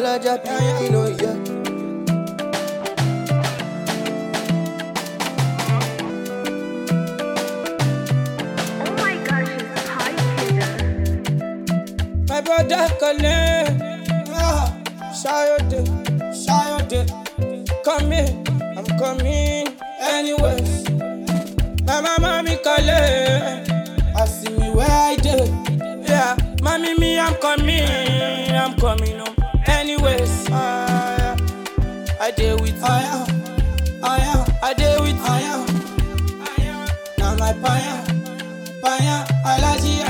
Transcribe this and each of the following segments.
Raja Pino, yeah. Oh my gosh, it's Pie. My brother calling, Shayode, come here, I'm coming anyways. My mama me calling, I see me where I do. Yeah, mommy me I'm coming home anyways. I deal with I deal with now my paya, allergy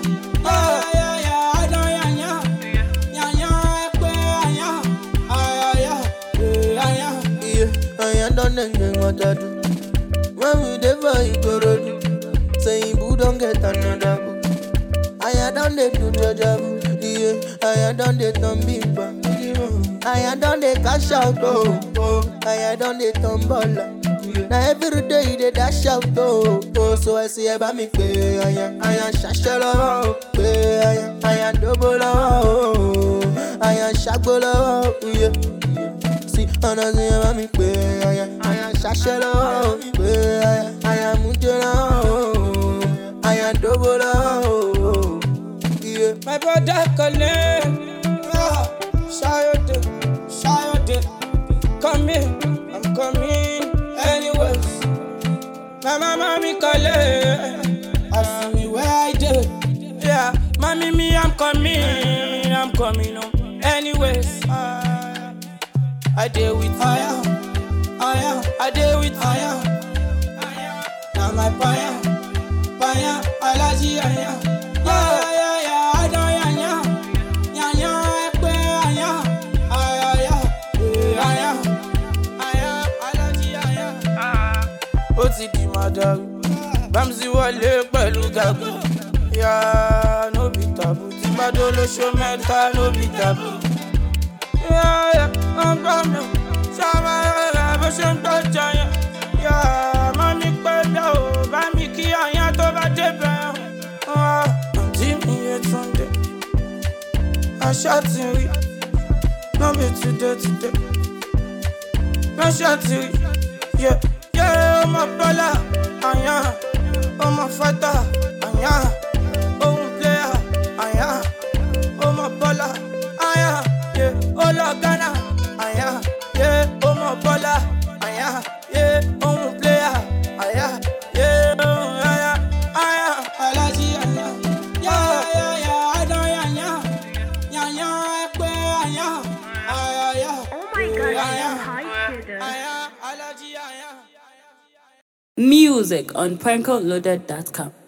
I don't know what I do. When we never go to say you don't get another book. I don't do the job. I don't turn big bang. I don't cash out. I don't tumble. Now every day they dash out. So I see about me pay. I am shashalo. I am double. I am shagolo. See, I see about me pay. I am shashalo. I am mujolo. I am double. My brother calling, Shayode, come here, I'm coming anyways. My mama me calling, I see me where I do. Yeah, mommy me I'm coming home anyways. I deal with I deal with now my paya, allergy ó ti di madaru Bamzi wọlé pẹ̀lú gagu ya no be taboo tí bá dó lóṣó mẹ́ta no be taboo ya ọgbà mi ṣàmà rẹ̀ bó ṣe ń tọ́jà yẹn ya mami pẹ̀lú ò bá mi kí àyàn tó bá débẹ̀ àǹtí mi yẹ Túndé àṣà ti rí no be today àṣà ti rí yeah. Yeah, I'm a baller, I'm a fighter, I'm a player, I'm a baller, yeah, all I gonna, yeah, I'm a baller, yeah, I'm a player, yeah, allergy, Oh my gosh, it's Pie. allergy, Music on PrankoLoaded.com.